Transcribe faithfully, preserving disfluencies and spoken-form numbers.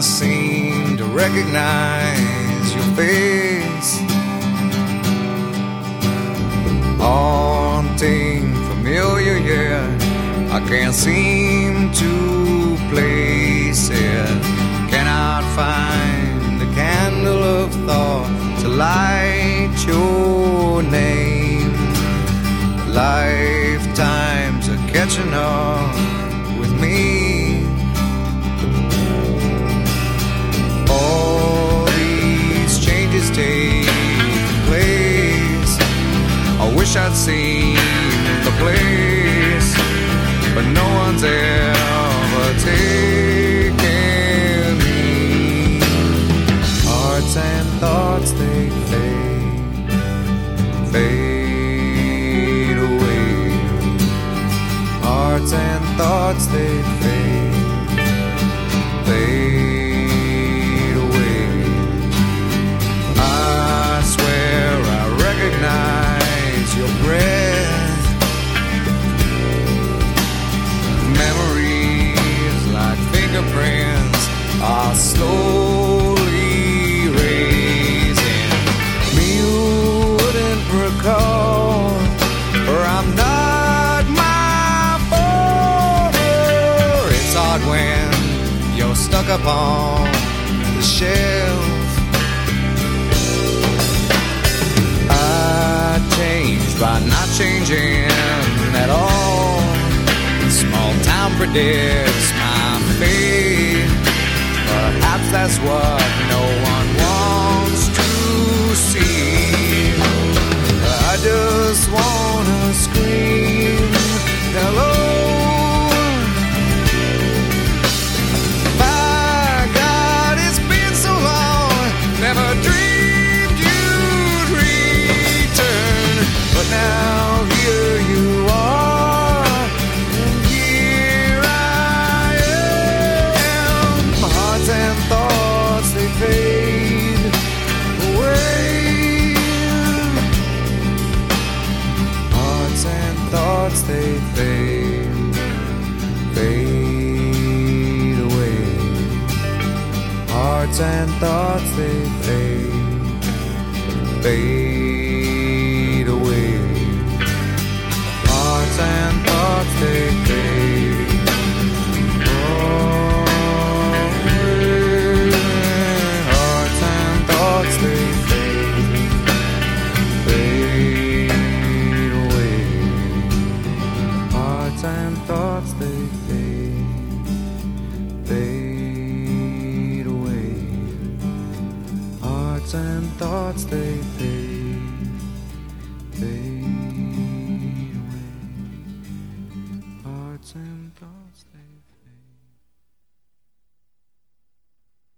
seem to recognize your face. Haunting, familiar, yet I can't seem to place it. Cannot find a candle of thought to light your name. Lifetimes are catching up with me. All these changes take place. I wish I'd seen the place, but no one's ever taken me. Hearts and thoughts, they fade, fade away. Hearts and thoughts, they fade, fade away. I swear I recognize your breath. Memories like fingerprints are slowly erasing. Me who wouldn't recall, or I'm not my father. It's hard when you're stuck upon the shelf. I changed by not changing at all. Small town predicts my fate. Perhaps that's what no one wants to see. I just wanna scream hello. My God, it's been so long. Never dreamed you'd return, but now here you are, and here I am. My hearts and thoughts, they fade away. Hearts and thoughts, they fade, fade away. Hearts and thoughts, they fade, fade away. Hearts and thoughts, they fade away. Hearts and thoughts, they fade, fade away. Hearts and thoughts, they fade, fade away. Hearts and thoughts, they fade, fade away. Hearts and thoughts, they fade.